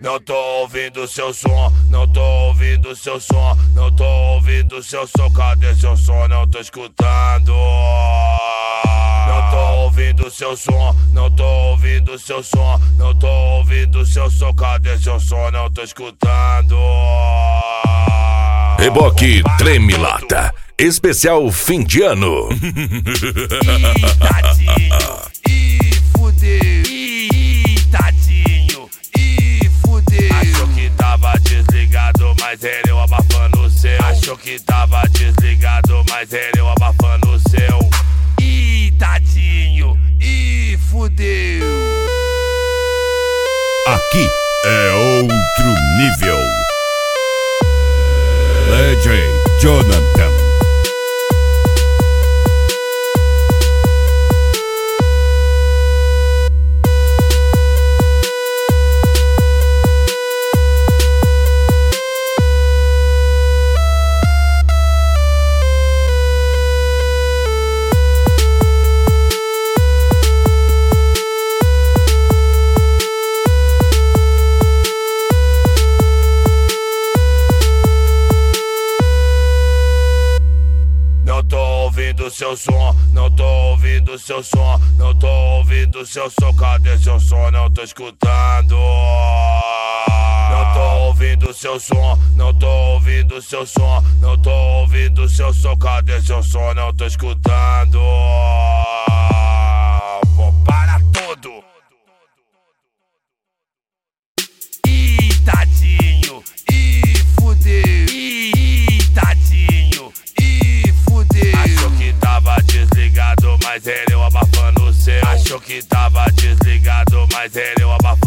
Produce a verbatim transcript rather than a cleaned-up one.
Não tô ouvindo seu som, não tô ouvindo seu som, não tô ouvindo seu som, cadê seu som? Não tô escutando. Não tô ouvindo seu som, não tô ouvindo seu som, não tô ouvindo seu som, cadê seu som? Não tô escutando. Reboque Treme Lata, especial fim de ano. Ih, tadinho, ih, fudeu, ih, tadinho, ih, fudeu. Achou que tava desligado, mas ele eu abafando o seu. Achou que tava desligado, mas ele eu abafando o seu. Ih, tadinho, ih, fudeu. Aqui é outro nível. D J Jonathan. Ouvindo seu som, não tô ouvindo seu som, não tô ouvindo seu som, cadê seu som? Não tô escutando. Não tô ouvindo seu som, não tô ouvindo seu som, não tô ouvindo seu som, cadê seu som? Não tô escutando. Vou para tudo. Ih, tadinho, ih, fudeu, ih, tadinho, ih, fudeu. Achou que tava desligado, mas ele eu abafando o seu. Achou que tava desligado, mas ele eu abafando